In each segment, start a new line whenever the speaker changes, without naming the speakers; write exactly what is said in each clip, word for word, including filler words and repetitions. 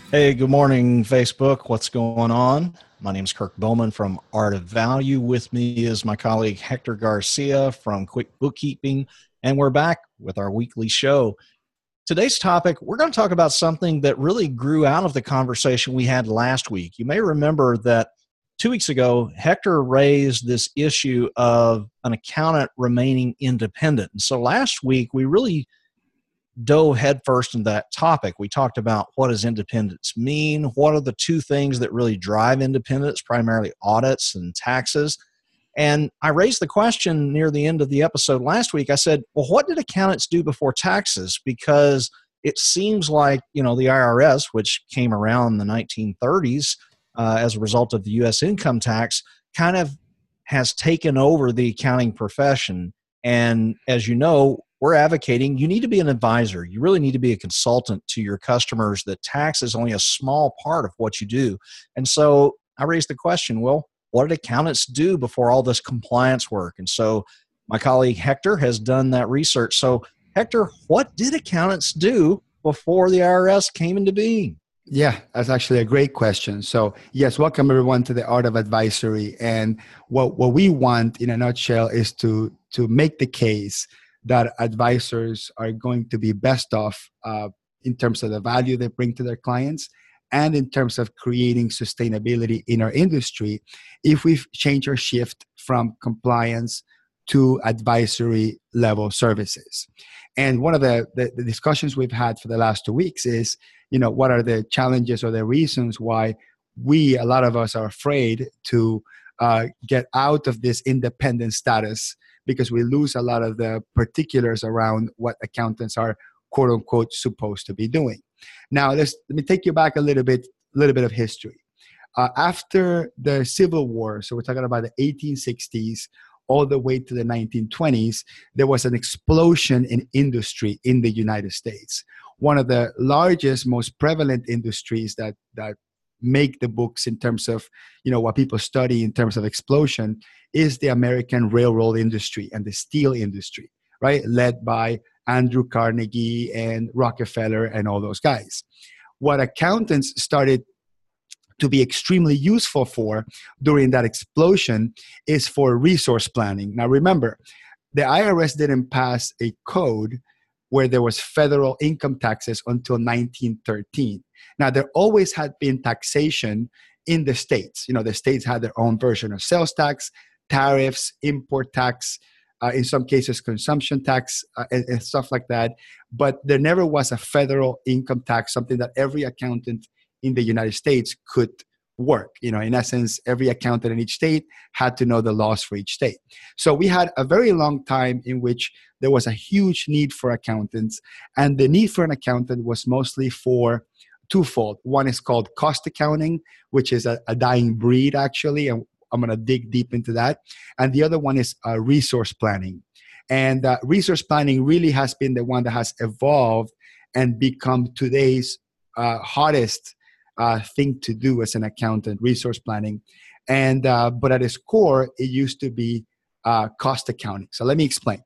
Hey, good morning, Facebook. What's going on? My name is Kirk Bowman from Art of Value. With me is my colleague Hector Garcia from Quick Bookkeeping, and we're back with our weekly show. Today's topic, we're going to talk about something that really grew out of the conversation we had last week. You may remember that two weeks ago, Hector raised this issue of an accountant remaining independent. And so last week, we really dove headfirst into that topic. We talked about what does independence mean? What are the two things that really drive independence, primarily audits and taxes? And I raised the question near the end of the episode last week. I said, well, what did accountants do before taxes? Because it seems like, you know, the I R S, which came around in the nineteen thirties uh, as a result of the U S income tax, kind of has taken over the accounting profession. And as you know, we're advocating you need to be an advisor. You really need to be a consultant to your customers, that tax is only a small part of what you do. And so I raised the question, well, what did accountants do before all this compliance work? And so my colleague Hector has done that research. So Hector, what did accountants do before the I R S came into being?
Yeah, that's actually a great question. So yes, welcome everyone to the Art of Advisory. And what, what we want in a nutshell is to, to make the case that advisors are going to be best off uh, in terms of the value they bring to their clients and in terms of creating sustainability in our industry if we change or shift from compliance to advisory level services. And one of the, the, the discussions we've had for the last two weeks is, you know, what are the challenges or the reasons why we, a lot of us, are afraid to uh, get out of this independent status, because we lose a lot of the particulars around what accountants are, quote unquote, supposed to be doing. Now, let's, let me take you back a little bit, little bit of history. Uh, after the Civil War, so we're talking about the eighteen sixties, all the way to the nineteen twenties, there was an explosion in industry in the United States. One of the largest, most prevalent industries that, that make the books in terms of, you know, what people study in terms of explosion is the American railroad industry and the steel industry, right? Led by Andrew Carnegie and Rockefeller and all those guys. What accountants started to be extremely useful for during that explosion is for resource planning. Now remember, the I R S didn't pass a code where there was federal income taxes until nineteen thirteen. Now there always had been taxation in the states. You know, the states had their own version of sales tax, tariffs, import tax, uh, in some cases consumption tax, uh, and, and stuff like that. But there never was a federal income tax, something that every accountant in the United States could work. You know, in essence, every accountant in each state had to know the laws for each state. So we had a very long time in which there was a huge need for accountants, and the need for an accountant was mostly for twofold. One is called cost accounting, which is a, a dying breed actually, and I'm going to dig deep into that. And the other one is uh, resource planning. And uh, resource planning really has been the one that has evolved and become today's uh, hottest uh, thing to do as an accountant, resource planning. And uh, but at its core, it used to be uh, cost accounting. So let me explain.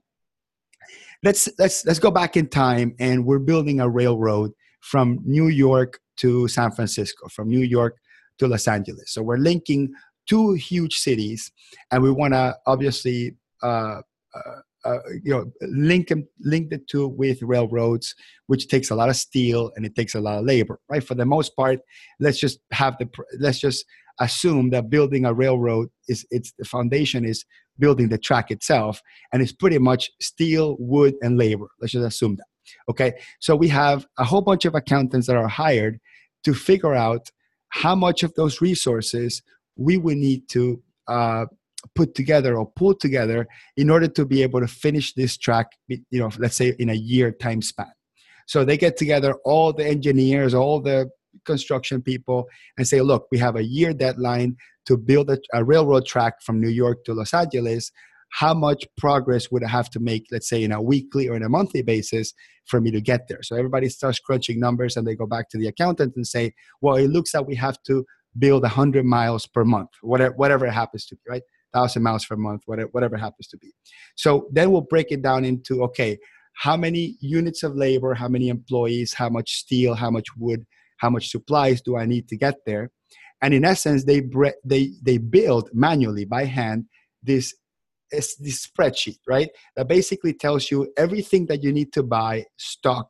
Let's let's let's go back in time, and we're building a railroad from New York to San Francisco, from New York to Los Angeles. So we're linking two huge cities, and we want to obviously uh, uh, uh, you know link them, link the two with railroads, which takes a lot of steel and it takes a lot of labor, right? For the most part, let's just have the let's just assume that building a railroad is it's the foundation is building the track itself, and it's pretty much steel, wood, and labor. Let's just assume that. Okay, so we have a whole bunch of accountants that are hired to figure out how much of those resources we would need to uh, put together or pull together in order to be able to finish this track, you know, let's say in a year time span. So they get together all the engineers, all the construction people, and say, look, we have a year deadline to build a, a railroad track from New York to Los Angeles. How much progress would I have to make, let's say, in a weekly or in a monthly basis for me to get there? So everybody starts crunching numbers, and they go back to the accountant and say, well, it looks like we have to build one hundred miles per month, whatever, whatever it happens to be, right? one thousand miles per month, whatever, whatever it happens to be. So then we'll break it down into, okay, how many units of labor, how many employees, how much steel, how much wood, How much supplies do I need to get there? And in essence, they bre- they they build manually by hand this, this spreadsheet, right? That basically tells you everything that you need to buy, stock,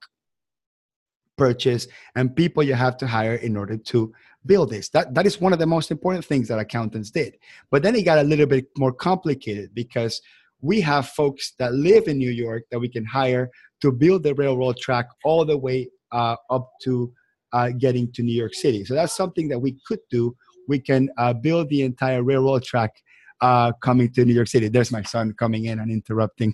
purchase, and people you have to hire in order to build this. That that is one of the most important things that accountants did. But then it got a little bit more complicated because we have folks that live in New York that we can hire to build the railroad track all the way uh, up to uh, getting to New York City. So that's something that we could do. We can uh, build the entire railroad track uh, coming to New York City. There's my son coming in and interrupting.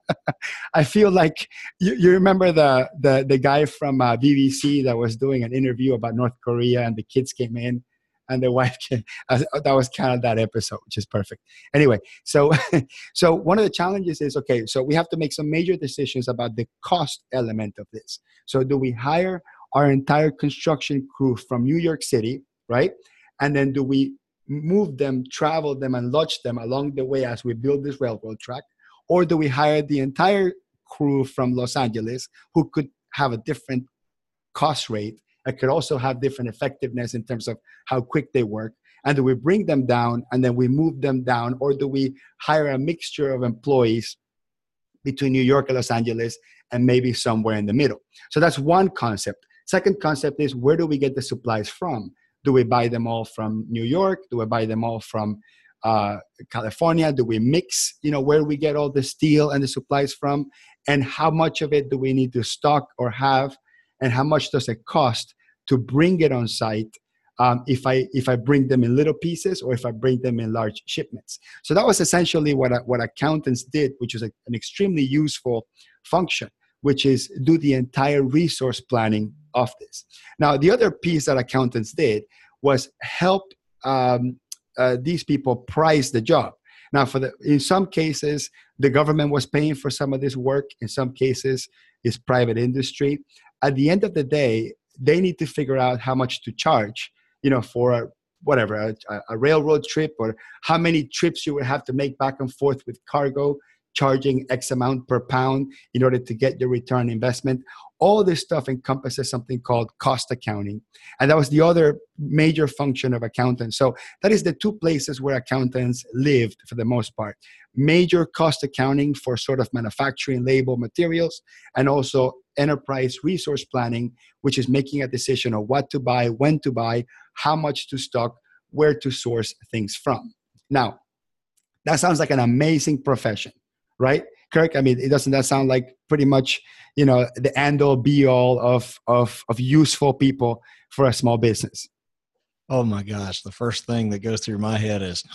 I feel like you, you remember the, the, the guy from uh, B B C that was doing an interview about North Korea, and the kids came in and the wife came. Uh, that was kind of that episode, which is perfect. Anyway, so so one of the challenges is, okay, so we have to make some major decisions about the cost element of this. So do we hire our entire construction crew from New York City, right? And then do we move them, travel them, and lodge them along the way as we build this railroad track? Or do we hire the entire crew from Los Angeles who could have a different cost rate? It could also have different effectiveness in terms of how quick they work. And do we bring them down and then we move them down? Or do we hire a mixture of employees between New York and Los Angeles and maybe somewhere in the middle? So that's one concept. Second concept is, where do we get the supplies from? Do we buy them all from New York? Do we buy them all from uh, California? Do we mix, you know, where we get all the steel and the supplies from? And how much of it do we need to stock or have? And how much does it cost to bring it on site um, if I if I bring them in little pieces or if I bring them in large shipments? So that was essentially what what accountants did, which is a, an extremely useful function, which is do the entire resource planning of this. Now, the other piece that accountants did was help um, uh, these people price the job. Now, for the in some cases, the government was paying for some of this work. In some cases, it's private industry. At the end of the day, they need to figure out how much to charge, you know, for a, whatever, a, a railroad trip, or how many trips you would have to make back and forth with cargo, charging X amount per pound in order to get your return on investment. All this stuff encompasses something called cost accounting. And that was the other major function of accountants. So that is the two places where accountants lived for the most part. Major cost accounting for sort of manufacturing, labor, materials, and also enterprise resource planning, which is making a decision of what to buy, when to buy, how much to stock, where to source things from. Now, that sounds like an amazing profession, right? Kirk, I mean, it doesn't that sound like pretty much, you know, the end all be all of, of, of useful people for a small business?
Oh my gosh. The first thing that goes through my head is,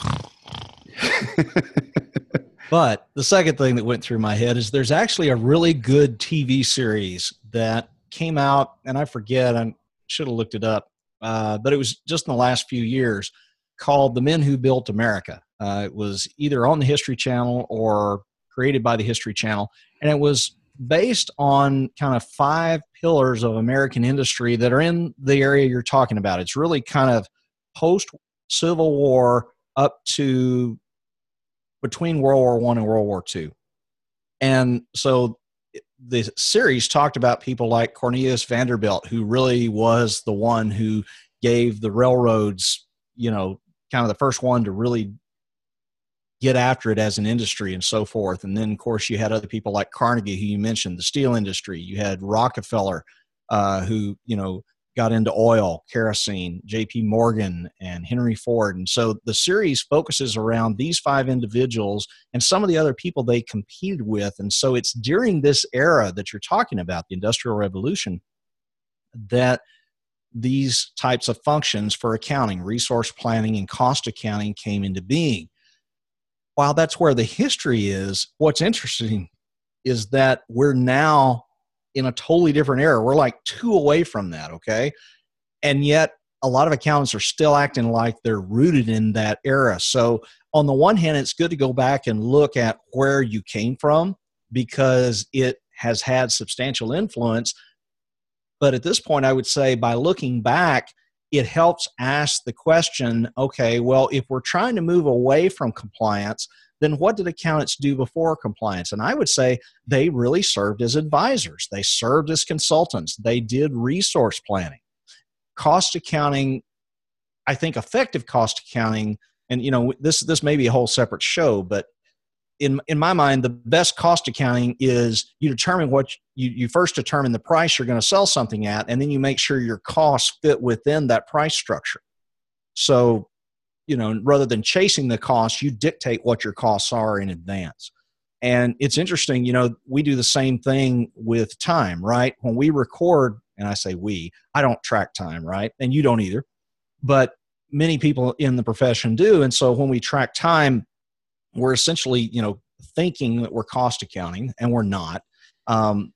but the second thing that went through my head is there's actually a really good T V series that came out, and I forget, I should have looked it up, uh, but it was just in the last few years, called The Men Who Built America. Uh, it was either on the History Channel or created by the History Channel, and it was based on kind of five pillars of American industry that are in the area you're talking about. It's really kind of post-Civil War up to between World War One and World War Two. And so the series talked about people like Cornelius Vanderbilt, who really was the one who gave the railroads, you know, kind of the first one to really get after it as an industry and so forth. And then, of course, you had other people like Carnegie, who you mentioned, the steel industry. You had Rockefeller, uh, who, you know, got into oil, kerosene, J P Morgan, and Henry Ford. And so the series focuses around these five individuals and some of the other people they competed with. And so it's during this era that you're talking about, the Industrial Revolution, that these types of functions for accounting, resource planning, and cost accounting came into being. While that's where the history is, what's interesting is that we're now in a totally different era. We're like two away from that, okay? And yet a lot of accountants are still acting like they're rooted in that era. So on the one hand, it's good to go back and look at where you came from because it has had substantial influence. But at this point, I would say by looking back, it helps ask the question, okay, well, if we're trying to move away from compliance, then what did accountants do before compliance? And I would say they really served as advisors. They served as consultants. They did resource planning. cost accounting, I think effective cost accounting, and you know, this this may be a whole separate show, but in in my mind, the best cost accounting is you determine what you, you first determine the price you're going to sell something at, and then you make sure your costs fit within that price structure. So, you know, rather than chasing the costs, you dictate what your costs are in advance. And it's interesting, you know, we do the same thing with time, right? When we record, and I say we, I don't track time, right? And you don't either, but many people in the profession do. And so when we track time, we're essentially, you know, thinking that we're cost accounting, and we're not. Um,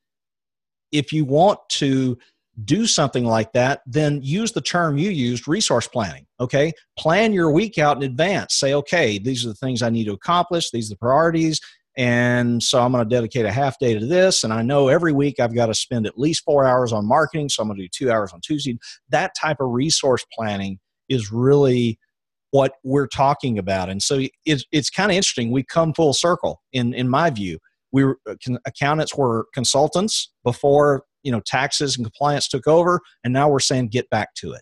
if you want to do something like that, then use the term you used, resource planning, okay? Plan your week out in advance. Say, okay, these are the things I need to accomplish. These are the priorities. And so I'm going to dedicate a half day to this. And I know every week I've got to spend at least four hours on marketing. So I'm going to do two hours on Tuesday. That type of resource planning is really what we're talking about. And so it's, it's kind of interesting. We come full circle in, in my view. We were, accountants were consultants before, you know, taxes and compliance took over. And now we're saying, get back to it.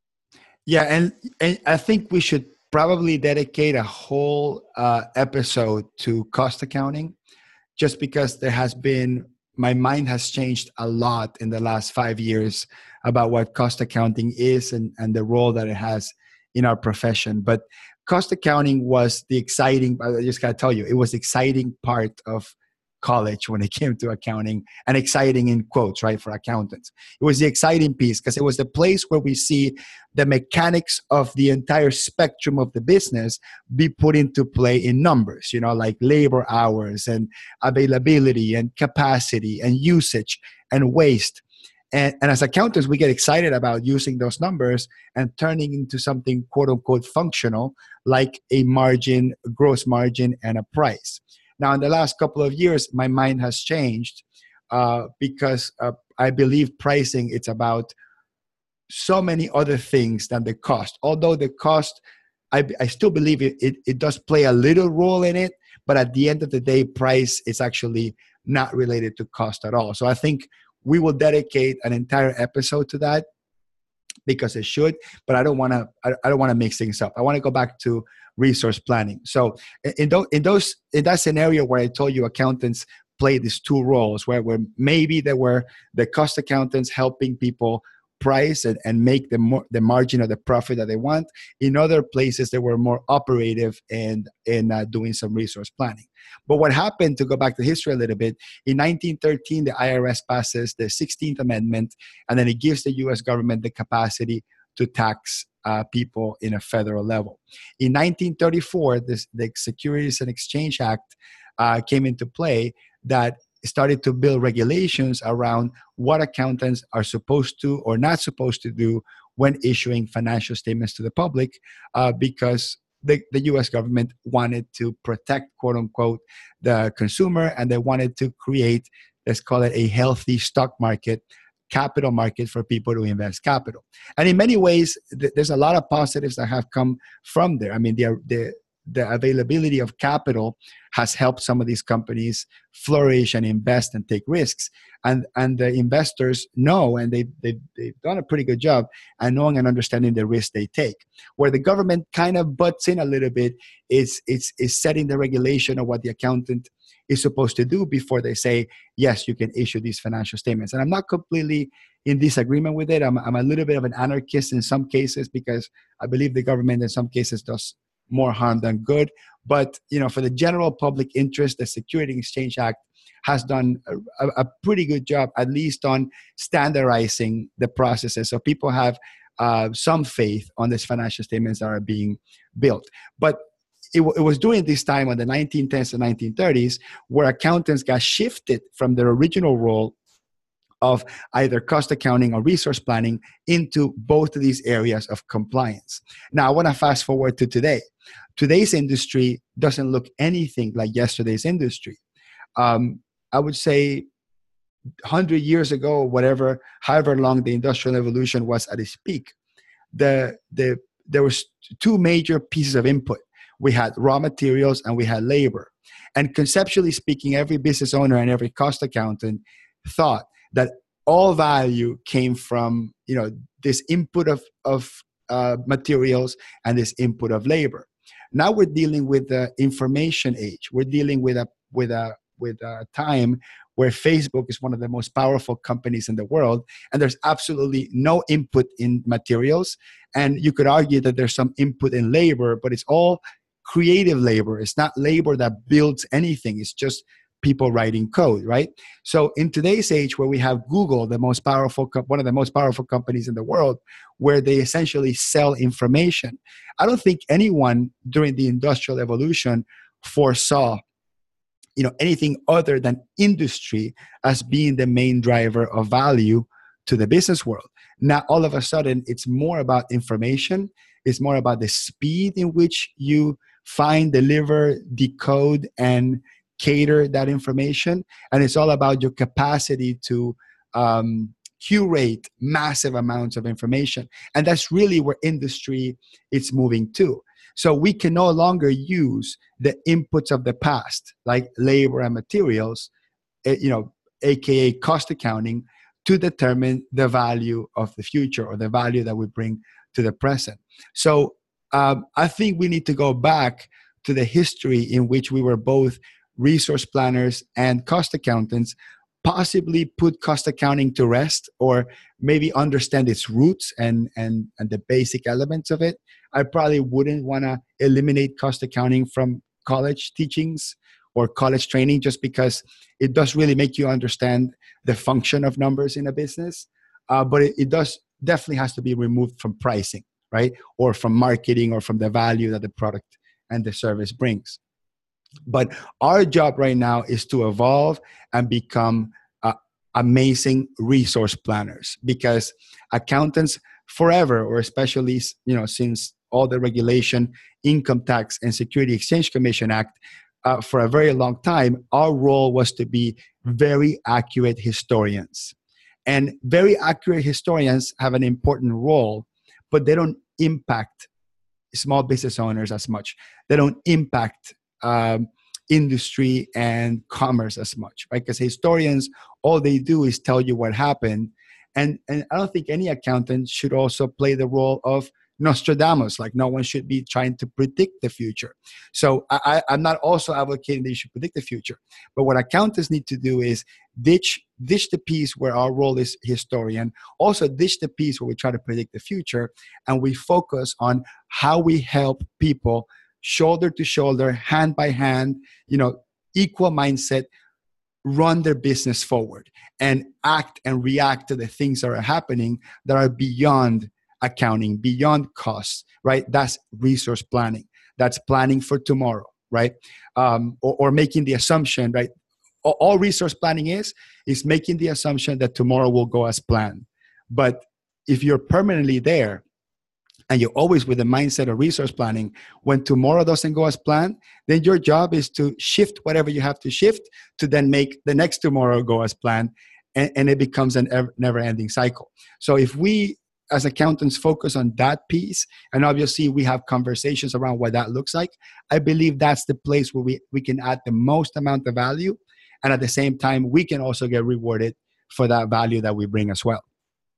Yeah. And, and I think we should probably dedicate a whole uh, episode to cost accounting, just because there has been, my mind has changed a lot in the last five years about what cost accounting is and, and the role that it has in our profession. But cost accounting was the exciting, I just gotta tell you, it was the exciting part of college when it came to accounting, and exciting in quotes, right, for accountants. It was the exciting piece because it was the place where we see the mechanics of the entire spectrum of the business be put into play in numbers, you know, like labor hours and availability and capacity and usage and waste. And, and as accountants, we get excited about using those numbers and turning into something quote unquote functional, like a margin, gross margin, and a price. Now, in the last couple of years, my mind has changed uh, because uh, I believe pricing, it's about so many other things than the cost. Although the cost, I, I still believe it, it, it does play a little role in it, but at the end of the day, price is actually not related to cost at all. So I think we will dedicate an entire episode to that, because it should, but I don't want to, I, I don't want to mix things up. I want to go back to resource planning. So in those, in those, in that scenario where I told you accountants play these two roles, where, where maybe they were the cost accountants helping people price and, and make the more, the margin of the profit that they want. In other places, they were more operative and in uh, doing some resource planning. But what happened, to go back to history a little bit, in nineteen thirteen, the I R S passes the sixteenth Amendment, and then it gives the U S government the capacity to tax uh, people in a federal level. In nineteen thirty-four, this, the Securities and Exchange Act uh, came into play that started to build regulations around what accountants are supposed to or not supposed to do when issuing financial statements to the public, uh, because the, the U S government wanted to protect, quote unquote, the consumer, and they wanted to create, let's call it a healthy stock market, capital market for people to invest capital. And in many ways, th- there's a lot of positives that have come from there. I mean, the, the the availability of capital has helped some of these companies flourish and invest and take risks. And, and the investors know, and they, they, they've done a pretty good job at knowing and understanding the risk they take. Where the government kind of butts in a little bit is, is, is setting the regulation of what the accountant is supposed to do before they say, yes, you can issue these financial statements. And I'm not completely in disagreement with it. I'm, I'm a little bit of an anarchist in some cases, because I believe the government in some cases does more harm than good. But, you know, for the general public interest, the Securities and Exchange Act has done a, a pretty good job, at least on standardizing the processes. So people have uh, some faith on these financial statements that are being built. But it, it was during this time, in the nineteen tens and nineteen thirties, where accountants got shifted from their original role of either cost accounting or resource planning into both of these areas of compliance. Now, I want to fast forward to today. Today's industry doesn't look anything like yesterday's industry. Um, I would say one hundred years ago, whatever, however long the industrial revolution was at its peak, the, the, there was two major pieces of input. We had raw materials and we had labor. And conceptually speaking, every business owner and every cost accountant thought that all value came from, you know, this input of, of uh, materials and this input of labor. Now we're dealing with the information age. We're dealing with a with a with a time where Facebook is one of the most powerful companies in the world, and there's absolutely no input in materials. And you could argue that there's some input in labor, but it's all creative labor. It's not labor that builds anything. It's just people writing code, right? So in today's age, where we have Google, the most powerful, co- one of the most powerful companies in the world, where they essentially sell information, I don't think anyone during the industrial evolution foresaw, you know, anything other than industry as being the main driver of value to the business world. Now, all of a sudden, it's more about information. It's more about the speed in which you find, deliver, decode, and cater that information. And it's all about your capacity to um, curate massive amounts of information. And that's really where industry is moving to. So we can no longer use the inputs of the past, like labor and materials, you know, A K A cost accounting, to determine the value of the future or the value that we bring to the present. So um, I think we need to go back to the history in which we were both resource planners and cost accountants, possibly put cost accounting to rest, or maybe understand its roots and, and, and the basic elements of it. I probably wouldn't want to eliminate cost accounting from college teachings or college training, just because it does really make you understand the function of numbers in a business. Uh, but it, it does definitely has to be removed from pricing, right? Or from marketing, or from the value that the product and the service brings. But our job right now is to evolve and become uh, amazing resource planners, because accountants forever, or especially, you know, since all the regulation, Income Tax and Security Exchange Commission Act, uh, for a very long time, our role was to be very accurate historians. And very accurate historians have an important role, but they don't impact small business owners as much. They don't impact um, industry and commerce as much, right? Because historians, all they do is tell you what happened. And, and I don't think any accountant should also play the role of Nostradamus. Like, no one should be trying to predict the future. So I, I, I'm not also advocating that you should predict the future. But what accountants need to do is ditch, ditch the piece where our role is historian, also ditch the piece where we try to predict the future, and we focus on how we help people shoulder to shoulder, hand by hand, you know, equal mindset, run their business forward and act and react to the things that are happening that are beyond accounting, beyond costs, right? That's resource planning. That's planning for tomorrow, right? Um, or, or making the assumption, right? All, all resource planning is, is making the assumption that tomorrow will go as planned. But if you're permanently there, and you're always with the mindset of resource planning, when tomorrow doesn't go as planned, then your job is to shift whatever you have to shift to then make the next tomorrow go as planned. And, and it becomes an ever, never-ending cycle. So if we, as accountants, focus on that piece, and obviously we have conversations around what that looks like, I believe that's the place where we, we can add the most amount of value. And at the same time, we can also get rewarded for that value that we bring as well.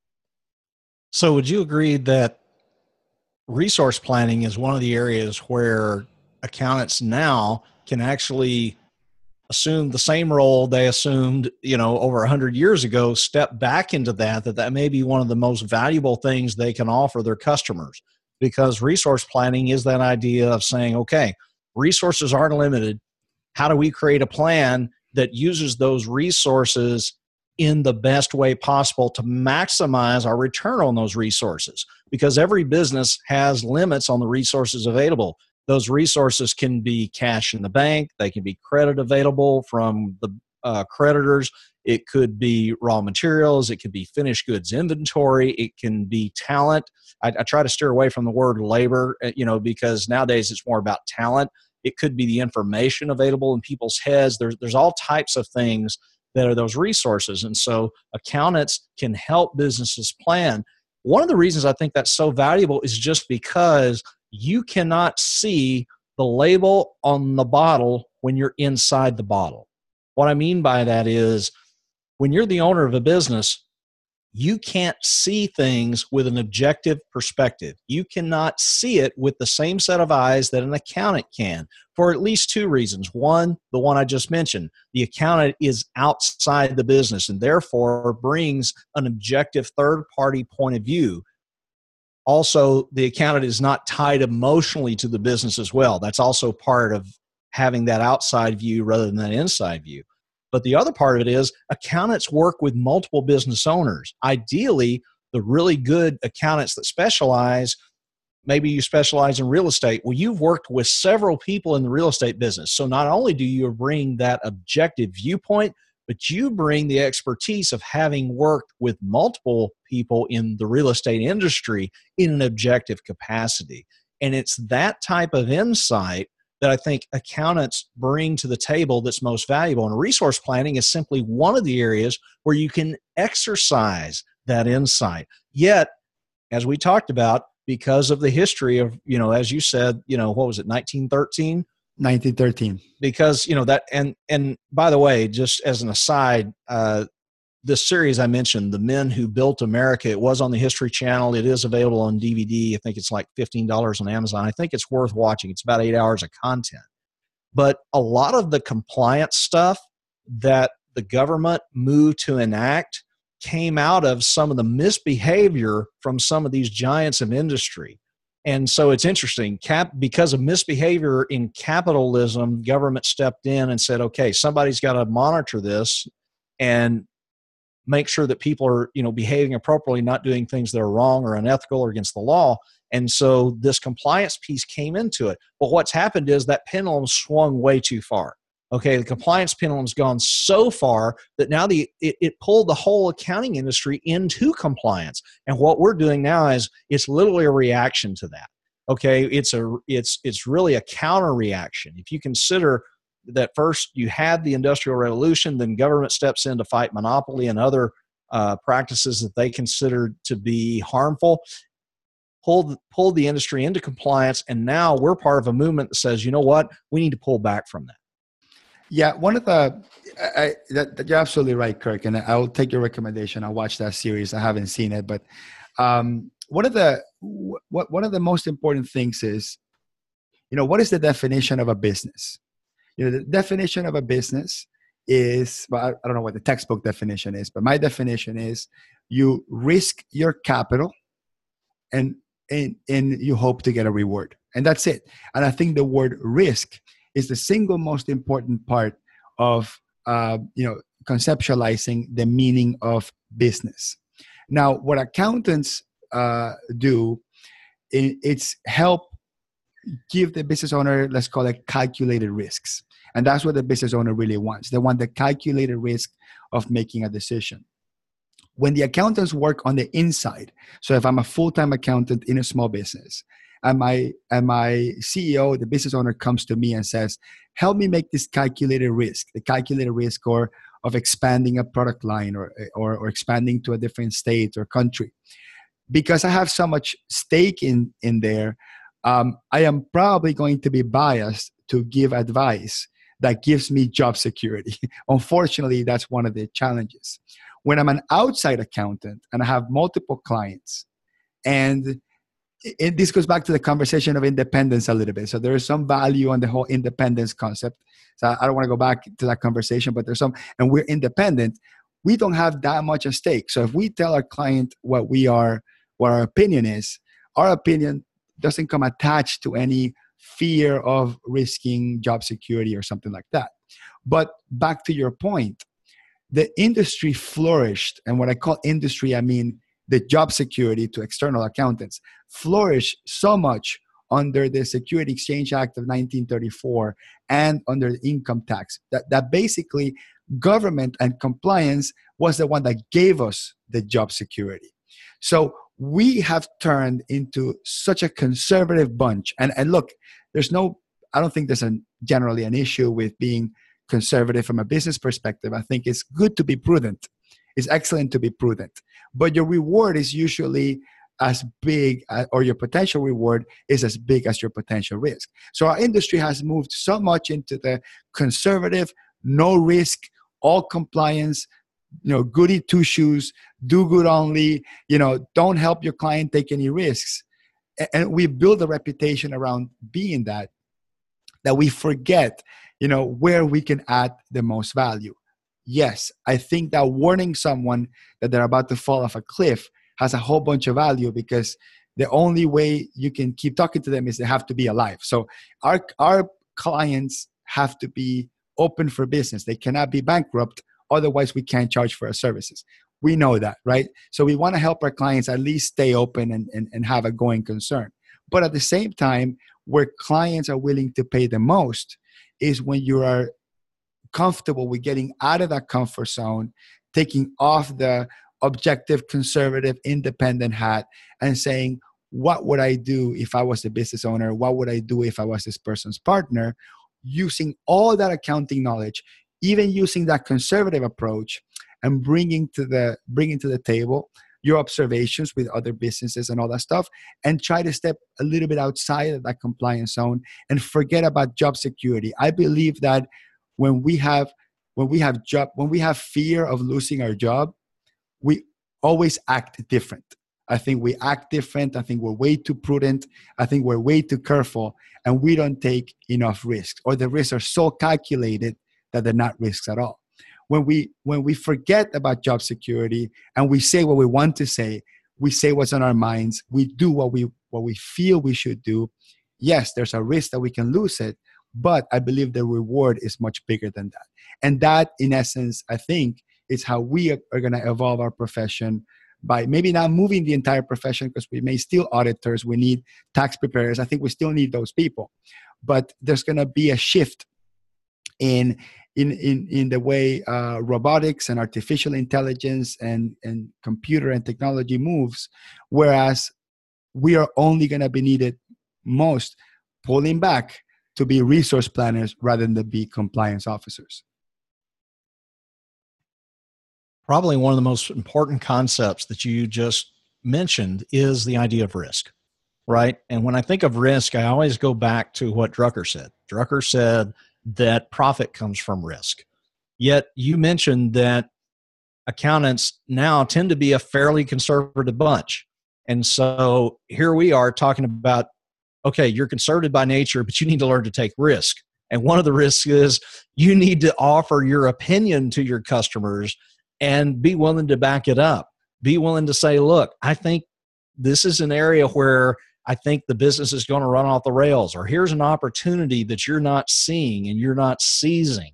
So would you agree that resource planning is one of the areas where accountants now can actually assume the same role they assumed, you know, over a hundred years ago, step back into that, that that may be one of the most valuable things they can offer their customers? Because resource planning is that idea of saying, okay, resources aren't limited. How do we create a plan that uses those resources in the best way possible to maximize our return on those resources? Because every business has limits on the resources available. Those resources can be cash in the bank. They can be credit available from the uh, creditors. It could be raw materials. It could be finished goods inventory. It can be talent. I, I try to steer away from the word labor, you know, because nowadays it's more about talent. It could be the information available in people's heads. There's, there's all types of things that are those resources. And so accountants can help businesses plan. One of the reasons I think that's so valuable is just because you cannot see the label on the bottle when you're inside the bottle. What I mean by that is, when you're the owner of a business, you can't see things with an objective perspective. You cannot see it with the same set of eyes that an accountant can, for at least two reasons. One, the one I just mentioned, the accountant is outside the business and therefore brings an objective third-party point of view. Also, the accountant is not tied emotionally to the business as well. That's also part of having that outside view rather than that inside view. But the other part of it is accountants work with multiple business owners. Ideally, the really good accountants that specialize, maybe you specialize in real estate. Well, you've worked with several people in the real estate business. So not only do you bring that objective viewpoint, but you bring the expertise of having worked with multiple people in the real estate industry in an objective capacity. And it's that type of insight that I think accountants bring to the table that's most valuable. And resource planning is simply one of the areas where you can exercise that insight. Yet, as we talked about, because of the history of, you know, as you said, you know, what was it, nineteen thirteen?
nineteen thirteen.
Because, you know, that, and, and by the way, just as an aside, uh, this series I mentioned, The Men Who Built America, it was on the History Channel. It is available on D V D. I think it's like fifteen dollars on Amazon. I think it's worth watching. It's about eight hours of content. But a lot of the compliance stuff that the government moved to enact came out of some of the misbehavior from some of these giants of industry. And so it's interesting, cap, because of misbehavior in capitalism, government stepped in and said, okay, somebody's got to monitor this and make sure that people are, you know, behaving appropriately, not doing things that are wrong or unethical or against the law. And so this compliance piece came into it. But what's happened is that pendulum swung way too far. Okay, the compliance pendulum's gone so far that now the it, it pulled the whole accounting industry into compliance. And what we're doing now is it's literally a reaction to that. Okay, it's a it's it's really a counter reaction. If you consider that first you had the Industrial Revolution, then government steps in to fight monopoly and other uh, practices that they considered to be harmful, pulled, pulled the industry into compliance, and now we're part of a movement that says, you know what, we need to pull back from that.
Yeah, one of the, I, that, that you're absolutely right, Kirk, and I'll take your recommendation. I'll watch that series. I haven't seen it, but um, one of the what one of the most important things is, you know, what is the definition of a business? You know, the definition of a business is, well, I, I don't know what the textbook definition is, but my definition is you risk your capital and, and, and you hope to get a reward. And that's it. And I think the word risk is the single most important part of, uh, you know, conceptualizing the meaning of business. Now, what accountants uh, do, it, it's help give the business owner, let's call it calculated risks. And that's what the business owner really wants. They want the calculated risk of making a decision. When the accountants work on the inside, so if I'm a full-time accountant in a small business, and my, and my C E O, the business owner, comes to me and says, help me make this calculated risk, the calculated risk or of expanding a product line or, or, or expanding to a different state or country. Because I have so much stake in, in there, um, I am probably going to be biased to give advice that gives me job security. Unfortunately, that's one of the challenges. When I'm an outside accountant and I have multiple clients, and it, this goes back to the conversation of independence a little bit. So there is some value on the whole independence concept. So I don't want to go back to that conversation, but there's some, and we're independent. We don't have that much at stake. So if we tell our client what we are, what our opinion is, our opinion doesn't come attached to any fear of risking job security or something like that. But back to your point, the industry flourished, and what I call industry, I mean the job security to external accountants, flourished so much under the Security Exchange Act of nineteen thirty-four and under the income tax that, that basically government and compliance was the one that gave us the job security. So we have turned into such a conservative bunch. And, and look, there's no, I don't think there's a, generally an issue with being conservative from a business perspective. I think it's good to be prudent. It's excellent to be prudent. But your reward is usually as big, uh, or your potential reward is as big as your potential risk. So our industry has moved so much into the conservative, no risk, all compliance, you know, goody two shoes, do good only, you know, don't help your client take any risks. And we build a reputation around being that, that we forget, you know, where we can add the most value. Yes, I think that warning someone that they're about to fall off a cliff has a whole bunch of value, because the only way you can keep talking to them is they have to be alive. So our our clients have to be open for business. They cannot be bankrupt. Otherwise, we can't charge for our services. We know that, right? So we want to help our clients at least stay open and, and, and have a going concern. But at the same time, where clients are willing to pay the most is when you are comfortable with getting out of that comfort zone, taking off the objective, conservative, independent hat and saying, what would I do if I was the business owner? What would I do if I was this person's partner? Using all that accounting knowledge, even using that conservative approach, and bringing to the bringing to the table your observations with other businesses and all that stuff, and try to step a little bit outside of that compliance zone and forget about job security. I believe that when we have when we have job when we have fear of losing our job, we always act different. I think we act different. I think we're way too prudent. I think we're way too careful, and we don't take enough risks, or the risks are so calculated that they're not risks at all. When we when we forget about job security and we say what we want to say, we say what's on our minds, we do what we what we feel we should do. Yes, there's a risk that we can lose it, but I believe the reward is much bigger than that. And that, in essence, I think, is how we are, are going to evolve our profession, by maybe not moving the entire profession, because we may still auditors, we need tax preparers. I think we still need those people. But there's going to be a shift in in in, in the way uh, robotics and artificial intelligence and, and computer and technology moves, whereas we are only going to be needed most pulling back to be resource planners rather than to be compliance officers.
Probably one of the most important concepts that you just mentioned is the idea of risk, right? And when I think of risk, I always go back to what Drucker said. Drucker said that profit comes from risk. Yet you mentioned that accountants now tend to be a fairly conservative bunch. And so here we are talking about, okay, you're conservative by nature, but you need to learn to take risk. And one of the risks is you need to offer your opinion to your customers and be willing to back it up. Be willing to say, look, I think this is an area where I think the business is going to run off the rails, or here's an opportunity that you're not seeing and you're not seizing.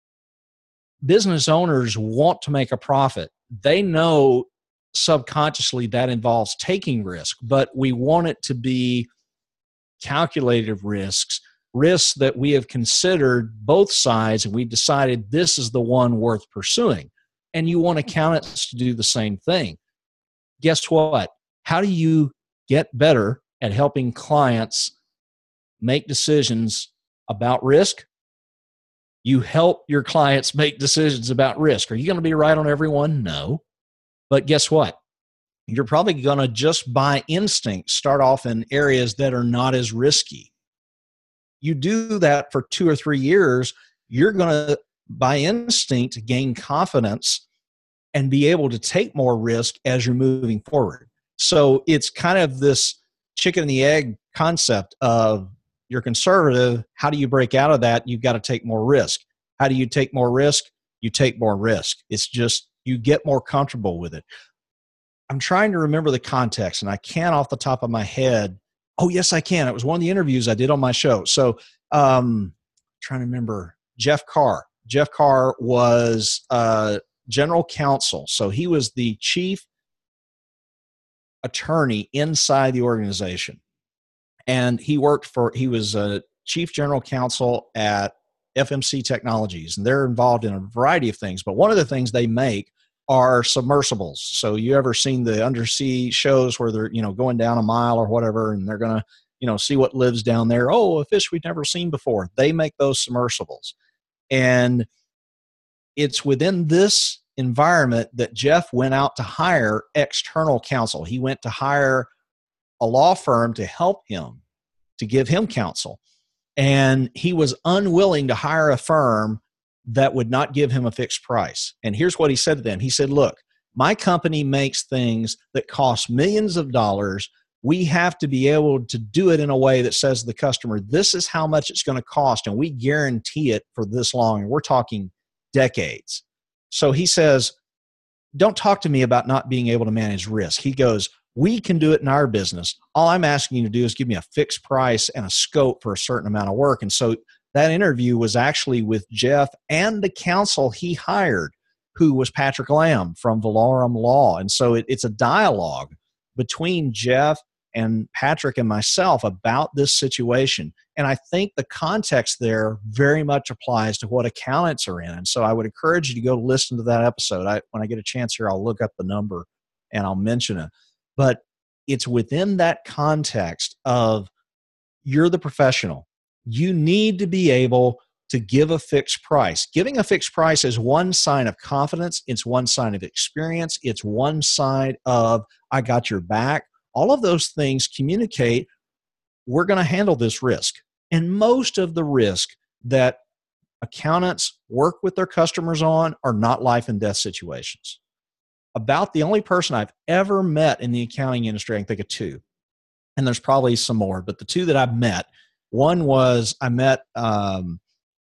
Business owners want to make a profit. They know subconsciously that involves taking risk, but we want it to be calculated risks, risks that we have considered both sides, and we've decided this is the one worth pursuing. And you want accountants to do the same thing. Guess what? How do you get better at helping clients make decisions about risk? You help your clients make decisions about risk. Are you going to be right on everyone? No. But guess what? You're probably going to just by instinct start off in areas that are not as risky. You do that for two or three years, you're going to, by instinct, gain confidence and be able to take more risk as you're moving forward. So it's kind of this chicken and the egg concept of you're conservative. How do you break out of that? You've got to take more risk. How do you take more risk? You take more risk. It's just you get more comfortable with it. I'm trying to remember the context, and I can't off the top of my head. Oh, yes, I can. It was one of the interviews I did on my show. So um, trying to remember Jeff Carr. Jeff Carr was uh, general counsel. So he was the chief attorney inside the organization. And he worked for, he was a chief general counsel at F M C Technologies. And they're involved in a variety of things. But one of the things they make are submersibles. So you ever seen the undersea shows where they're, you know, going down a mile or whatever, and they're going to, you know, see what lives down there. Oh, a fish we've never seen before. They make those submersibles. And it's within this environment that Jeff went out to hire external counsel. He went to hire a law firm to help him, to give him counsel. And he was unwilling to hire a firm that would not give him a fixed price. And here's what he said to them. He said, look, my company makes things that cost millions of dollars. We have to be able to do it in a way that says to the customer, this is how much it's going to cost, and we guarantee it for this long. And we're talking decades. So he says, don't talk to me about not being able to manage risk. He goes, we can do it in our business. All I'm asking you to do is give me a fixed price and a scope for a certain amount of work. And so that interview was actually with Jeff and the counsel he hired, who was Patrick Lamb from Valorum Law. And so it, it's a dialogue between Jeff and Patrick and myself about this situation. And I think the context there very much applies to what accountants are in. And so I would encourage you to go listen to that episode. I, when I get a chance here, I'll look up the number and I'll mention it. But it's within that context of you're the professional. You need to be able to give a fixed price. Giving a fixed price is one sign of confidence. It's one sign of experience. It's one side of, I got your back. All of those things communicate, we're going to handle this risk. And most of the risk that accountants work with their customers on are not life and death situations. About the only person I've ever met in the accounting industry, I can think of two, and there's probably some more, but the two that I've met, one was I met um,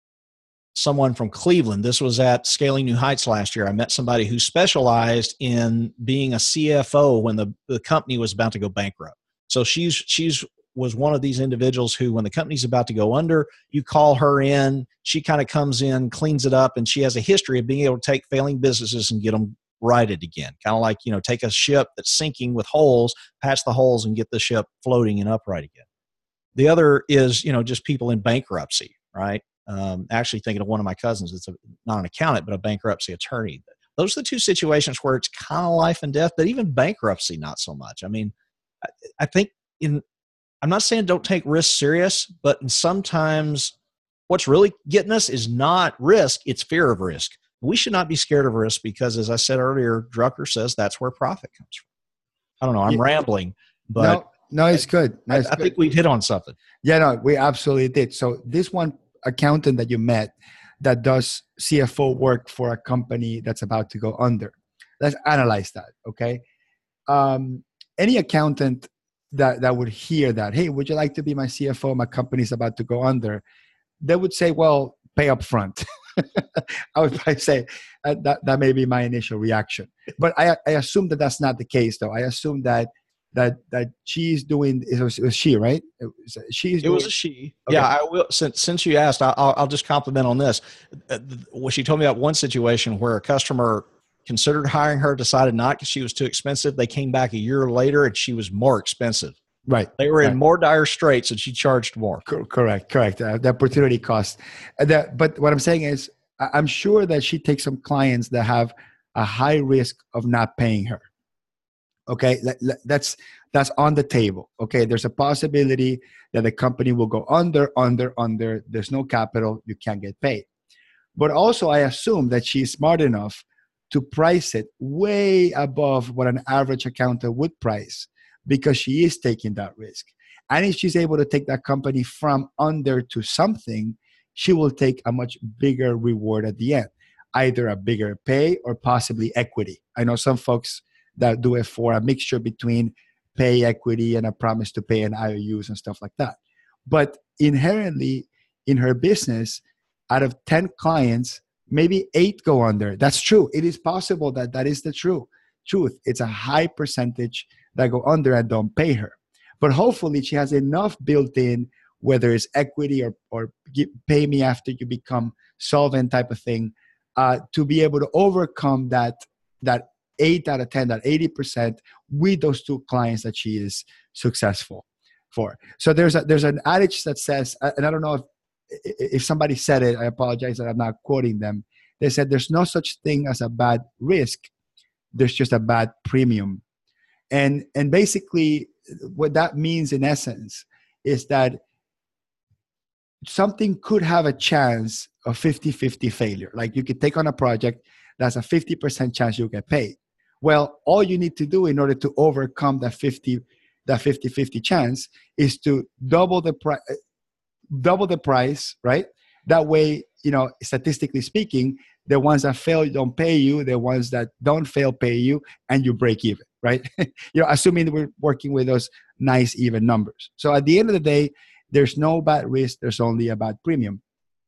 someone from Cleveland. This was at Scaling New Heights last year. I met somebody who specialized in being a C F O when the, the company was about to go bankrupt. So she's she's was one of these individuals who, when the company's about to go under, you call her in, she kind of comes in, cleans it up, and she has a history of being able to take failing businesses and get them righted again. Kind of like, you know, take a ship that's sinking with holes, patch the holes, and get the ship floating and upright again. The other is, you know, just people in bankruptcy, right? Um, actually thinking of one of my cousins, it's a, not an accountant, but a bankruptcy attorney. Those are the two situations where it's kind of life and death, but even bankruptcy, not so much. I mean, I, I think in, I'm not saying don't take risk serious, but sometimes what's really getting us is not risk, it's fear of risk. We should not be scared of risk because, as I said earlier, Drucker says that's where profit comes from. I don't know, I'm yeah. rambling, but
no, no, it's good. No, it's
I, I
good.
think we've hit on something.
Yeah, no, we absolutely did. So this one accountant that you met that does C F O work for a company that's about to go under. Let's analyze that, okay? Um, any accountant that, that would hear that, hey, would you like to be my C F O? My company's about to go under. They would say, well, pay up front. I would probably say uh, that, that may be my initial reaction. But I, I assume that that's not the case, though. I assume that that that she's doing, it was, it was she, right? It was, she's
it
doing,
was a she.
Okay.
Yeah, I will. Since, since you asked, I'll, I'll just compliment on this. Uh, well, she told me about one situation where a customer considered hiring her, decided not because she was too expensive. They came back a year later and she was more expensive.
Right.
They were
right.
in more dire straits and she charged more.
Correct, correct. Uh, the opportunity cost. Uh, the, but what I'm saying is, I'm sure that she takes some clients that have a high risk of not paying her. Okay, that's that's on the table. Okay, there's a possibility that the company will go under, under, under. There's no capital, you can't get paid. But also, I assume that she's smart enough to price it way above what an average accountant would price because she is taking that risk. And if she's able to take that company from under to something, she will take a much bigger reward at the end, either a bigger pay or possibly equity. I know some folks that do it for a mixture between pay, equity, and a promise to pay and I O Us and stuff like that. But inherently in her business, out of ten clients, maybe eight go under. That's true. It is possible that that is the true truth. It's a high percentage that go under and don't pay her. But hopefully she has enough built in, whether it's equity or, or give, pay me after you become solvent type of thing, uh, to be able to overcome that, that eight out of ten, that eighty percent with those two clients that she is successful for. So there's a, there's an adage that says, and I don't know if, if somebody said it, I apologize that I'm not quoting them. They said there's no such thing as a bad risk. There's just a bad premium. And, and basically what that means in essence is that something could have a chance of fifty-fifty failure. Like you could take on a project that's a fifty percent chance you'll get paid. Well, all you need to do in order to overcome that fifty, that fifty-fifty chance is to double the price, double the price, right? That way you know, statistically speaking, the ones that fail don't pay you, the ones that don't fail pay you, and you break even, right? You know, assuming that we're working with those nice even numbers. So at the end of the day, there's no bad risk, there's only a bad premium.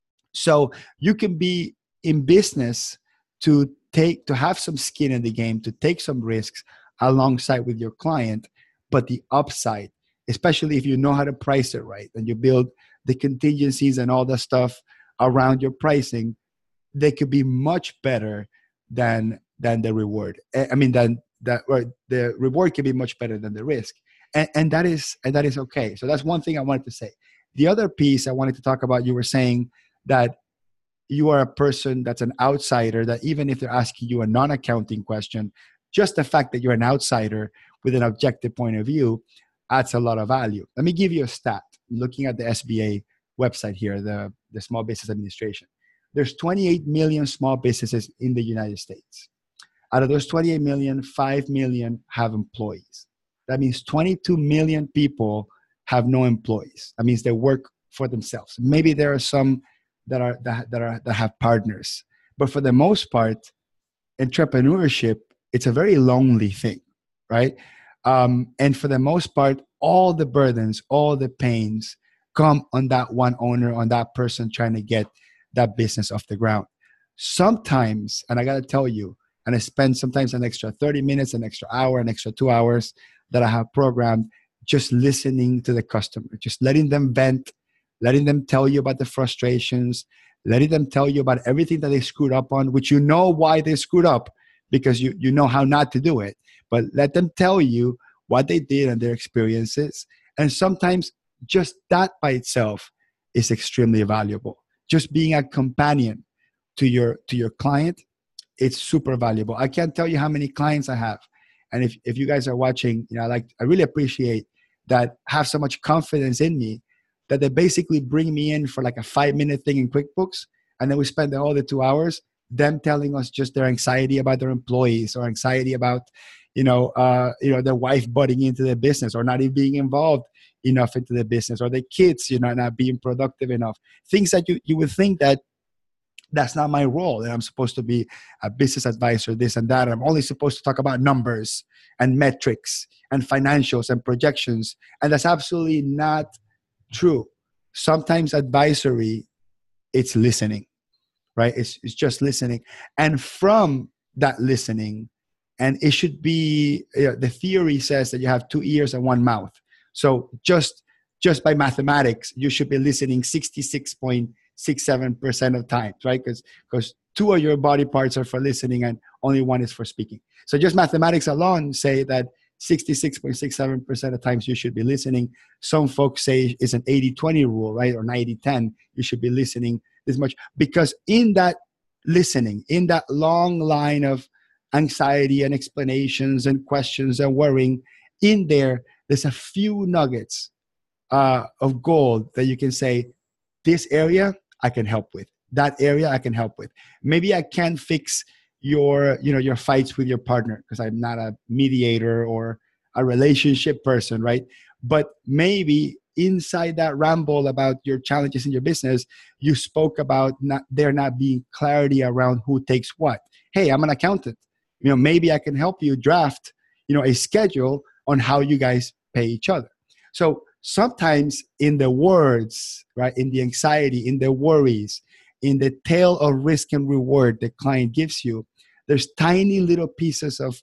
So you can be in business to take, to have some skin in the game, to take some risks alongside with your client, but the upside, especially if you know how to price it right and you build the contingencies and all the stuff around your pricing, they could be much better than than the reward. I mean, than that, or the reward can be much better than the risk, and, and that is and that is okay. So that's one thing I wanted to say. The other piece I wanted to talk about, you were saying that you are a person that's an outsider, that even if they're asking you a non-accounting question, just the fact that you're an outsider with an objective point of view adds a lot of value. Let me give you a stat. Looking at the S B A website here, the, the Small Business Administration. There's twenty-eight million small businesses in the United States. Out of those twenty-eight million, five million have employees. That means twenty-two million people have no employees. That means they work for themselves. Maybe there are some that are that, that are that have partners, but for the most part, entrepreneurship, it's a very lonely thing, right? Um, and for the most part, all the burdens, all the pains come on that one owner, on that person trying to get that business off the ground. Sometimes, and I got to tell you, and I spend sometimes an extra thirty minutes, an extra hour, an extra two hours that I have programmed just listening to the customer, just letting them vent, letting them tell you about the frustrations, letting them tell you about everything that they screwed up on, which you know why they screwed up because you, you know how not to do it. But let them tell you what they did and their experiences. And sometimes just that by itself is extremely valuable. Just being a companion to your to your client, it's super valuable. I can't tell you how many clients I have. And if, if you guys are watching, you know, I like I really appreciate that, have so much confidence in me that they basically bring me in for like a five minute thing in QuickBooks. And then we spend all the two hours them telling us just their anxiety about their employees or anxiety about, you know, uh, you know, their wife butting into their business or not even being involved enough into the business, or the kids, you know, not being productive enough. Things that you, you would think that that's not my role, and I'm supposed to be a business advisor, this and that. I'm only supposed to talk about numbers and metrics and financials and projections. And that's absolutely not true. Sometimes advisory, it's listening, right? It's, it's just listening. And from that listening, and it should be, you know, the theory says that you have two ears and one mouth. So just, just by mathematics, you should be listening sixty-six point six seven percent of times, right? Because because two of your body parts are for listening and only one is for speaking. So just mathematics alone say that sixty-six point six seven percent of times you should be listening. Some folks say it's an eighty twenty rule, right? Or ninety ten, you should be listening this much. Because in that listening, in that long line of anxiety and explanations and questions and worrying, in there, there's a few nuggets uh, of gold that you can say, this area I can help with. That area I can help with. Maybe I can't fix your, you know, your fights with your partner because I'm not a mediator or a relationship person, right? But maybe inside that ramble about your challenges in your business, you spoke about not, there not being clarity around who takes what. Hey, I'm an accountant. You know, maybe I can help you draft, you know, a schedule on how you guys pay each other. So sometimes in the words, right, in the anxiety, in the worries, in the tale of risk and reward the client gives you, there's tiny little pieces of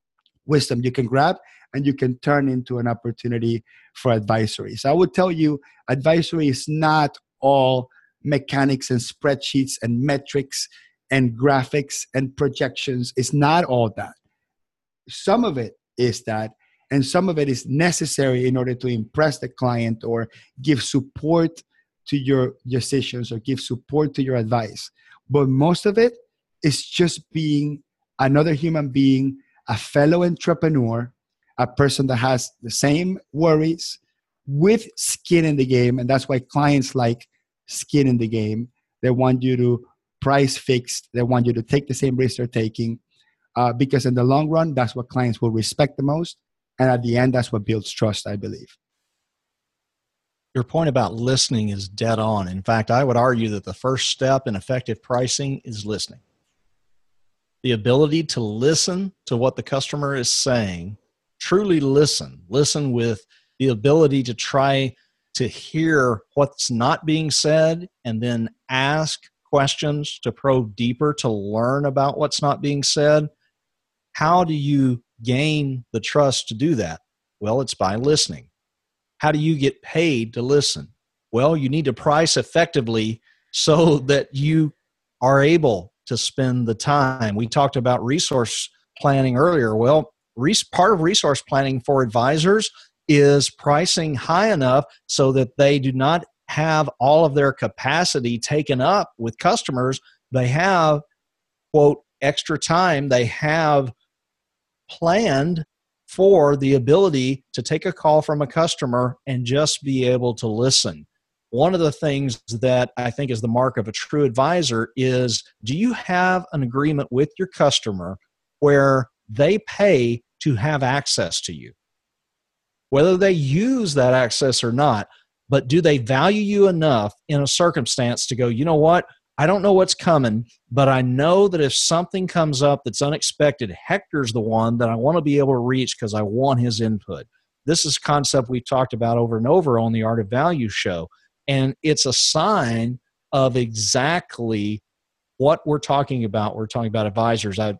wisdom you can grab and you can turn into an opportunity for advisory. So I would tell you, advisory is not all mechanics and spreadsheets and metrics and graphics and projections. It's not all that. Some of it is that, and some of it is necessary in order to impress the client or give support to your decisions or give support to your advice. But most of it is just being another human being, a fellow entrepreneur, a person that has the same worries with skin in the game. And that's why clients like skin in the game. They want you to price fixed. They want you to take the same risk they're taking uh, because in the long run, that's what clients will respect the most. And at the end, that's what builds trust, I believe.
Your point about listening is dead on. In fact, I would argue that the first step in effective pricing is listening. The ability to listen to what the customer is saying, truly listen, listen with the ability to try to hear what's not being said and then ask questions to probe deeper to learn about what's not being said. How do you gain the trust to do that? Well, it's by listening. How do you get paid to listen? Well, you need to price effectively so that you are able to spend the time. We talked about resource planning earlier. Well, part of resource planning for advisors is pricing high enough so that they do not have all of their capacity taken up with customers. They have, quote, extra time. They have planned for the ability to take a call from a customer and just be able to listen. One of the things that I think is the mark of a true advisor is, do you have an agreement with your customer where they pay to have access to you? Whether they use that access or not, but do they value you enough in a circumstance to go, you know what? I don't know what's coming, but I know that if something comes up that's unexpected, Hector's the one that I want to be able to reach because I want his input. This is a concept we've talked about over and over on the Art of Value show, and it's a sign of exactly what we're talking about. We're talking about advisors. I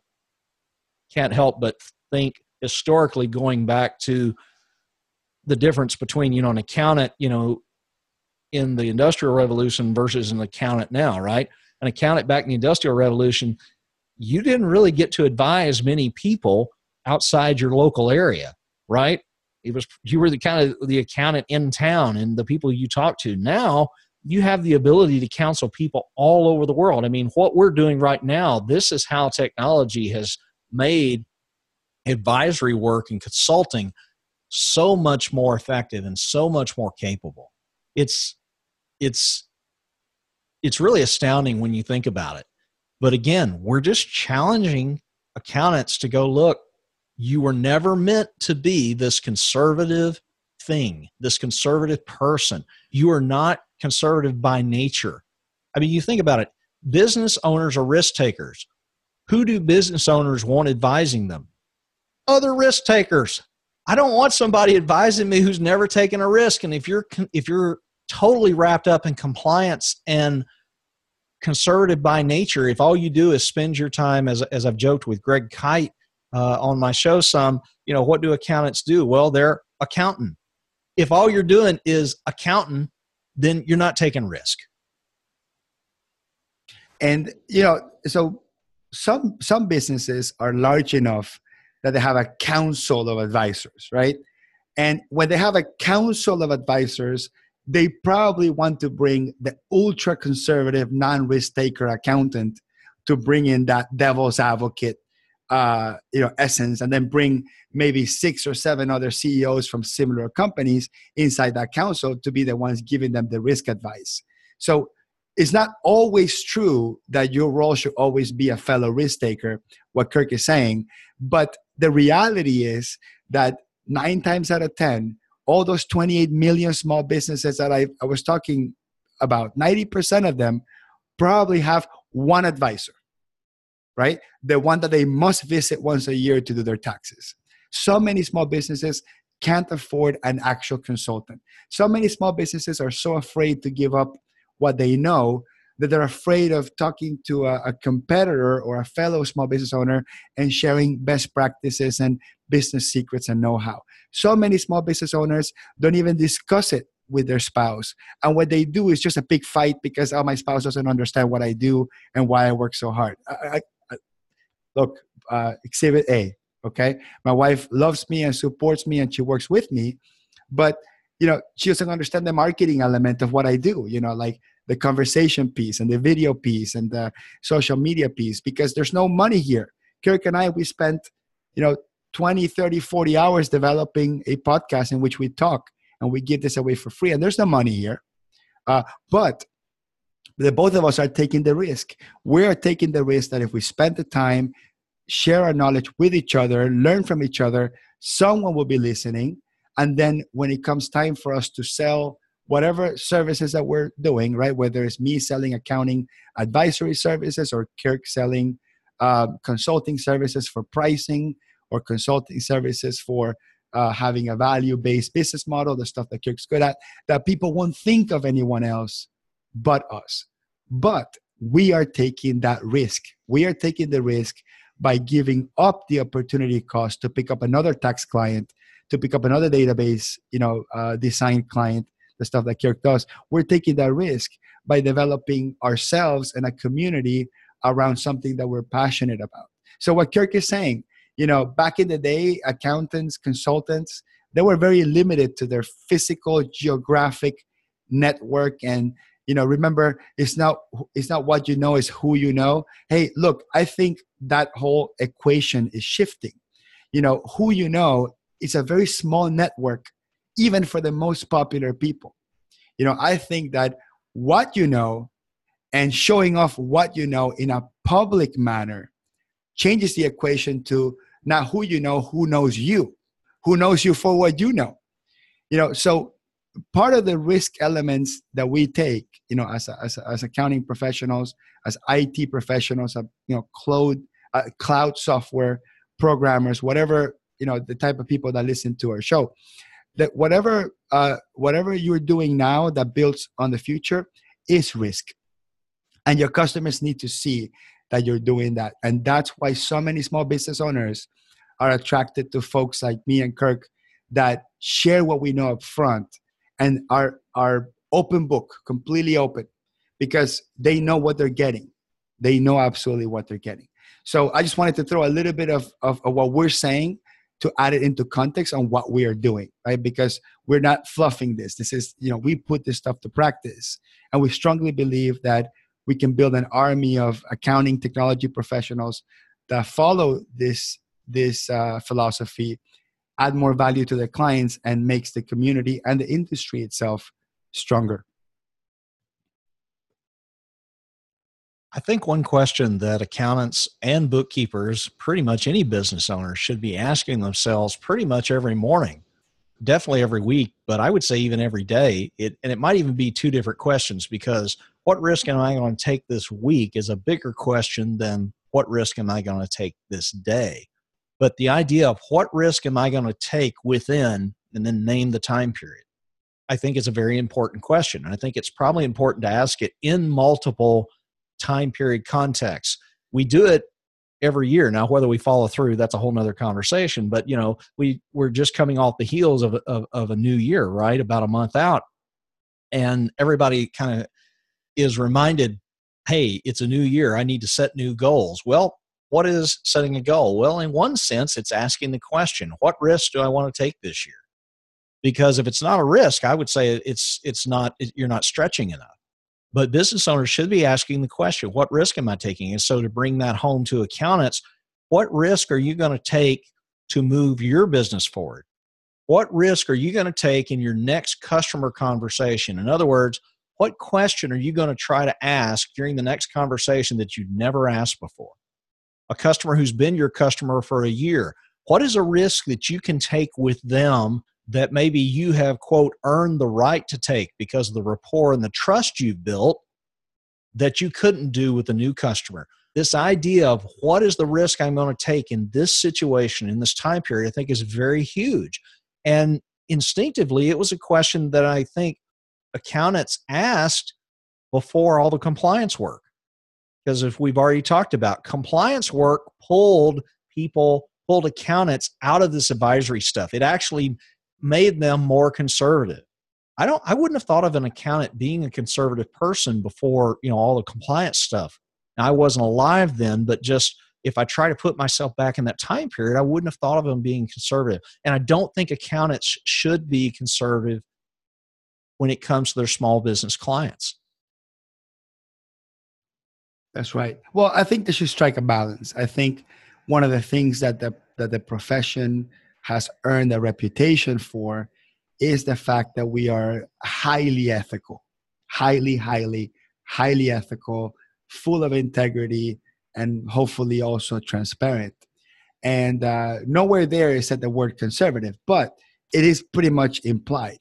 can't help but think historically going back to the difference between, you know, an accountant, you know, in the Industrial Revolution versus an accountant now, right? An accountant back in the Industrial Revolution, you didn't really get to advise many people outside your local area, right? It was, you were the kind of the accountant in town and the people you talk to. Now you have the ability to counsel people all over the world. I mean, what we're doing right now, this is how technology has made advisory work and consulting so much more effective and so much more capable. It's It's it's really astounding when you think about it. But again, we're just challenging accountants to go, look, you were never meant to be this conservative thing, this conservative person. You are not conservative by nature. I mean, you think about it. Business owners are risk takers. Who do business owners want advising them? Other risk takers. I don't want somebody advising me who's never taken a risk. And if you're if you're totally wrapped up in compliance and conservative by nature, if all you do is spend your time, as, as I've joked with Greg Kite uh, on my show some, you know, what do accountants do? Well, they're accountant. If all you're doing is accounting, then you're not taking risk.
And, you know, so some some businesses are large enough that they have a council of advisors, right? And when they have a council of advisors, they probably want to bring the ultra conservative non-risk taker accountant to bring in that devil's advocate, uh, you know, essence, and then bring maybe six or seven other C E Os from similar companies inside that council to be the ones giving them the risk advice. So it's not always true that your role should always be a fellow risk taker, what Kirk is saying, but the reality is that nine times out of ten, all those twenty-eight million small businesses that I, I was talking about, ninety percent of them probably have one advisor, right? The one that they must visit once a year to do their taxes. So many small businesses can't afford an actual consultant. So many small businesses are so afraid to give up what they know that they're afraid of talking to a, a competitor or a fellow small business owner and sharing best practices and business secrets and know-how. So many small business owners don't even discuss it with their spouse. And what they do is just a big fight because, oh, my spouse doesn't understand what I do and why I work so hard. I, I, I, look, uh, exhibit A, okay? My wife loves me and supports me and she works with me, but you know, she doesn't understand the marketing element of what I do, you know, like the conversation piece and the video piece and the social media piece, because there's no money here. Kirk and I, we spent, you know, twenty, thirty, forty hours developing a podcast in which we talk and we give this away for free. And there's no money here. Uh, but the both of us are taking the risk. We are taking the risk that if we spend the time, share our knowledge with each other, learn from each other, someone will be listening. And then when it comes time for us to sell whatever services that we're doing, right? Whether it's me selling accounting advisory services or Kirk selling uh, consulting services for pricing or consulting services for uh, having a value-based business model, the stuff that Kirk's good at, that people won't think of anyone else but us. But we are taking that risk. We are taking the risk by giving up the opportunity cost to pick up another tax client, to pick up another database, you know, uh, design client, the stuff that Kirk does. We're taking that risk by developing ourselves and a community around something that we're passionate about. So what Kirk is saying, you know, back in the day, accountants, consultants, they were very limited to their physical, geographic network. And, you know, remember, it's not, it's not what you know, it's who you know. Hey, look, I think that whole equation is shifting. You know, who you know is a very small network, even for the most popular people. You know, I think that what you know and showing off what you know in a public manner changes the equation to not who you know, who knows you, who knows you for what you know. You know, so part of the risk elements that we take, you know, as a, as, a, as accounting professionals, as I T professionals, uh, you know, cloud uh, cloud software programmers, whatever, you know, the type of people that listen to our show, that whatever uh, whatever you're doing now that builds on the future is risk, and your customers need to see that you're doing that. And that's why so many small business owners are attracted to folks like me and Kirk that share what we know up front and are are open book, completely open, because they know what they're getting. They know absolutely what they're getting. So I just wanted to throw a little bit of, of, of what we're saying to add it into context on what we are doing, right? Because we're not fluffing this. This is, you know, we put this stuff to practice. And we strongly believe that we can build an army of accounting technology professionals that follow this, this uh, philosophy, add more value to their clients, and makes the community and the industry itself stronger.
I think one question that accountants and bookkeepers, pretty much any business owner, should be asking themselves pretty much every morning, definitely every week, but I would say even every day. It, and it might even be two different questions, because what risk am I going to take this week is a bigger question than what risk am I going to take this day. But the idea of what risk am I going to take within, and then name the time period, I think is a very important question. And I think it's probably important to ask it in multiple time period contexts. We do it every year. Now, whether we follow through, that's a whole nother conversation. But, you know, we, we're just coming off the heels of, of, of a new year, right? About a month out. And everybody kind of is reminded, hey, it's a new year. I need to set new goals. Well, what is setting a goal? Well, in one sense, it's asking the question, what risk do I want to take this year? Because if it's not a risk, I would say it's, it's not, you're not stretching enough. But business owners should be asking the question, what risk am I taking? And so to bring that home to accountants, what risk are you going to take to move your business forward? What risk are you going to take in your next customer conversation? In other words, what question are you going to try to ask during the next conversation that you've never asked before? A customer who's been your customer for a year, what is a risk that you can take with them that maybe you have, quote, earned the right to take because of the rapport and the trust you've built that you couldn't do with a new customer? This idea of what is the risk I'm going to take in this situation, in this time period, I think is very huge. And instinctively, it was a question that I think accountants asked before all the compliance work. Because if we've already talked about, compliance work pulled people, pulled accountants out of this advisory stuff. It actually made them more conservative. I don't, I wouldn't have thought of an accountant being a conservative person before, you know, all the compliance stuff. Now, I wasn't alive then, but just if I try to put myself back in that time period, I wouldn't have thought of them being conservative. And I don't think accountants should be conservative when it comes to their small business clients.
That's right. Well, I think they should strike a balance. I think one of the things that the that the profession has earned a reputation for is the fact that we are highly ethical, highly, highly, highly ethical, full of integrity, and hopefully also transparent. And uh, nowhere there is said the word conservative, but it is pretty much implied.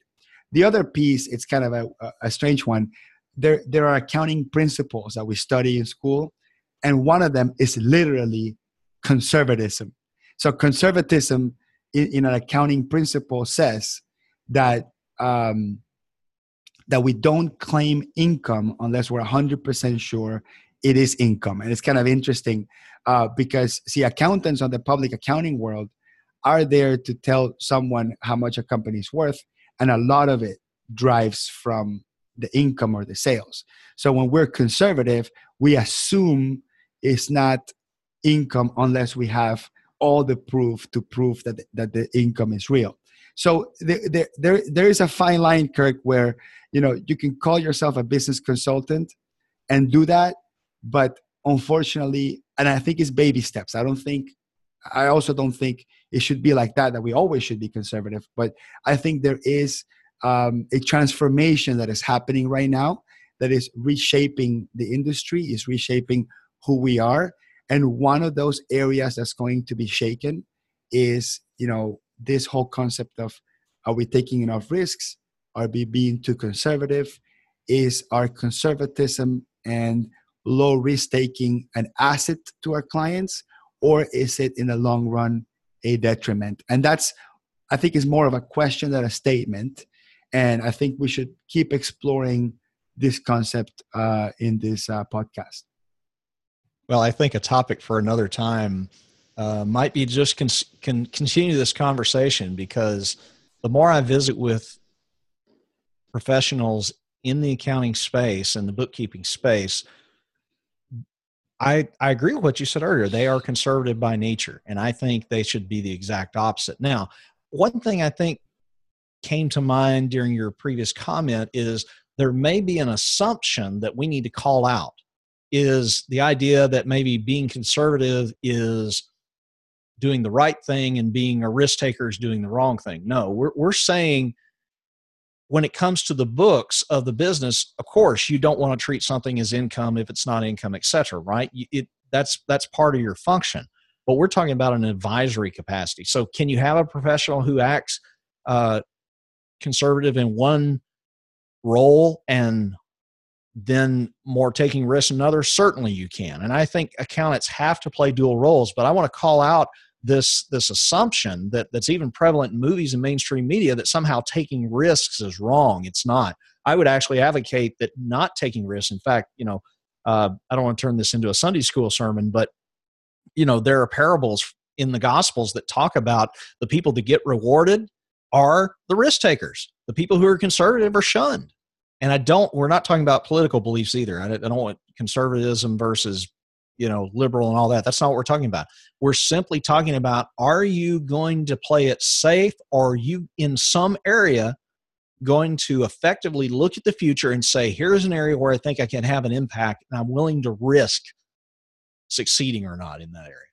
The other piece, it's kind of a, a strange one. There, there are accounting principles that we study in school, and one of them is literally conservatism. So conservatism in, in an accounting principle says that um, that we don't claim income unless we're one hundred percent sure it is income. And it's kind of interesting uh, because, see, accountants on the public accounting world are there to tell someone how much a company is worth, and a lot of it drives from the income or the sales. So when we're conservative, we assume it's not income unless we have all the proof to prove that, that the income is real. So there, there, there, there is a fine line, Kirk, where, you know, you can call yourself a business consultant and do that, but unfortunately, and I think it's baby steps. I don't think, I also don't think it should be like that, that we always should be conservative. But I think there is um, a transformation that is happening right now that is reshaping the industry, is reshaping who we are. And one of those areas that's going to be shaken is, you know, this whole concept of, are we taking enough risks? Are we being too conservative? Is our conservatism and low risk taking an asset to our clients, or is it in the long run a detriment? And that's, I think, is more of a question than a statement. And I think we should keep exploring this concept uh, in this uh, podcast.
Well, I think a topic for another time uh, might be just con- can continue this conversation, because the more I visit with professionals in the accounting space and the bookkeeping space, I, I agree with what you said earlier. They are conservative by nature, and I think they should be the exact opposite. Now, one thing I think came to mind during your previous comment is there may be an assumption that we need to call out, is the idea that maybe being conservative is doing the right thing and being a risk taker is doing the wrong thing. No, we're, we're saying when it comes to the books of the business, of course, you don't want to treat something as income if it's not income, et cetera, right? It, that's, that's part of your function. But we're talking about an advisory capacity. So can you have a professional who acts uh, conservative in one role and then more taking risks in another? Certainly you can. And I think accountants have to play dual roles. But I want to call out this this assumption that that's even prevalent in movies and mainstream media, that somehow taking risks is wrong. It's not. I would actually advocate that not taking risks. In fact, you know, uh, I don't want to turn this into a Sunday school sermon, but you know, there are parables in the Gospels that talk about the people that get rewarded are the risk takers. The people who are conservative are shunned. And I don't. We're not talking about political beliefs either. I don't want conservatism versus, you know, liberal and all that. That's not what we're talking about. We're simply talking about, are you going to play it safe, or are you in some area going to effectively look at the future and say, here's an area where I think I can have an impact and I'm willing to risk succeeding or not in that area.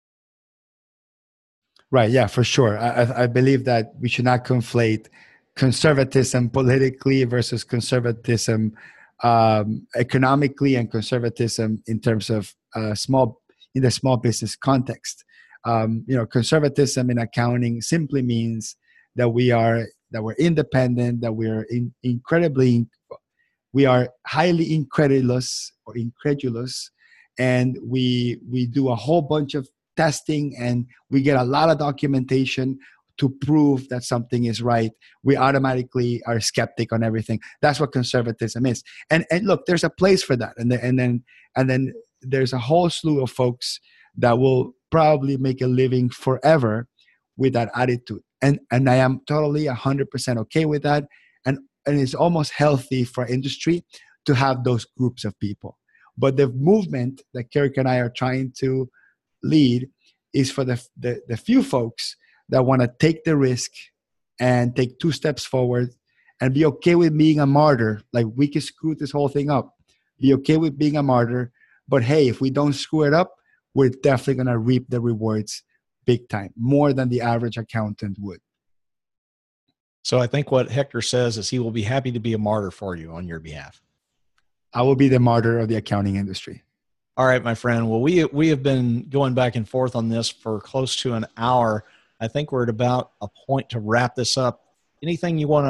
Right. Yeah, for sure. I, I believe that we should not conflate conservatism politically versus conservatism um, economically, and conservatism in terms of uh, small, in the small business context. Um, you know, conservatism in accounting simply means that we are, that we're independent, that we're in, incredibly, we are highly incredulous or incredulous, and we we do a whole bunch of testing, and we get a lot of documentation to prove that something is right. We automatically are skeptic on everything. That's what conservatism is. And and look, there's a place for that. And then and then and then there's a whole slew of folks that will probably make a living forever with that attitude. And and I am totally one hundred percent okay with that. And and it's almost healthy for industry to have those groups of people. But the movement that Kirk and I are trying to lead is for the the, the few folks that want to take the risk and take two steps forward and be okay with being a martyr. Like, we can screw this whole thing up. Be okay with being a martyr. But hey, if we don't screw it up, we're definitely going to reap the rewards big time, more than the average accountant would.
So I think what Hector says is he will be happy to be a martyr for you on your behalf.
I will be the martyr of the accounting industry.
All right, my friend. Well, we we have been going back and forth on this for close to an hour. I think we're at about a point to wrap this up. Anything you want to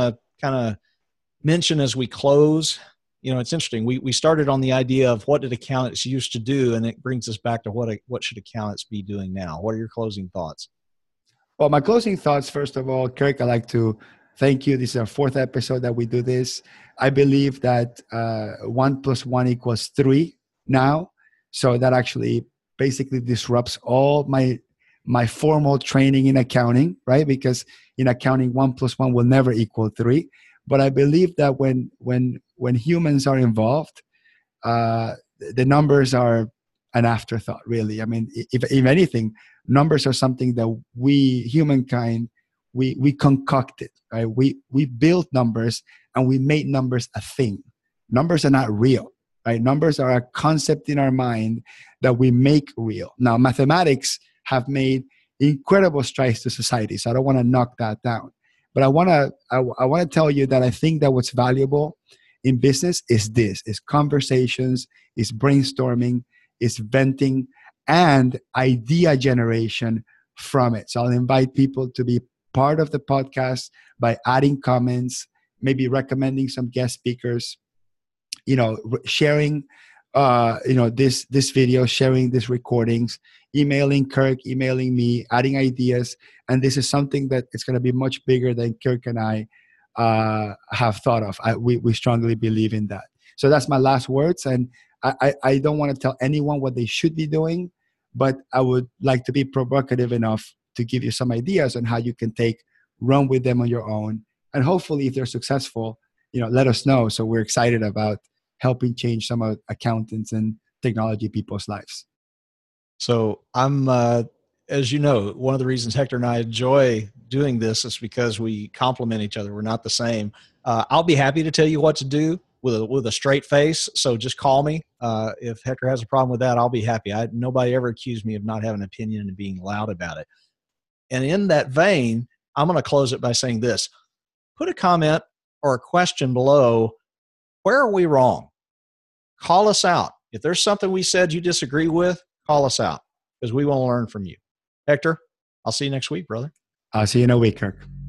kind of mention as we close? You know, it's interesting. We we started on the idea of what did accountants used to do, and it brings us back to what what should accountants be doing now. What are your closing thoughts?
Well, my closing thoughts, first of all, Kirk, I'd like to thank you. This is our fourth episode that we do this. I believe that uh, one plus one equals three now. So that actually basically disrupts all my my formal training in accounting, right? Because in accounting, one plus one will never equal three. But I believe that when when when humans are involved, uh, the numbers are an afterthought, really. I mean, if, if anything, numbers are something that we, humankind, we we concocted, right? We we built numbers and we made numbers a thing. Numbers are not real, right? Numbers are a concept in our mind that we make real. Now, mathematics have made incredible strides to society, so I don't want to knock that down. But I want to I, I want to tell you that I think that what's valuable in business is this: is conversations, is brainstorming, is venting, and idea generation from it. So I'll invite people to be part of the podcast by adding comments, maybe recommending some guest speakers, you know, sharing, uh, you know, this this video, sharing these recordings, emailing Kirk, emailing me, adding ideas. And this is something that it's going to be much bigger than Kirk and I uh, have thought of. I, we, we strongly believe in that. So that's my last words. And I, I, I don't want to tell anyone what they should be doing, but I would like to be provocative enough to give you some ideas on how you can take, run with them on your own. And hopefully if they're successful, you know, let us know. So we're excited about helping change some of accountants and technology people's lives.
So I'm, uh, as you know, one of the reasons Hector and I enjoy doing this is because we complement each other. We're not the same. Uh, I'll be happy to tell you what to do with a, with a straight face. So just call me. Uh, if Hector has a problem with that, I'll be happy. I, nobody ever accused me of not having an opinion and being loud about it. And in that vein, I'm going to close it by saying this. Put a comment or a question below. Where are we wrong? Call us out. If there's something we said you disagree with, call us out because we want to learn from you. Hector, I'll see you next week, brother.
I'll see you in a week, Kirk.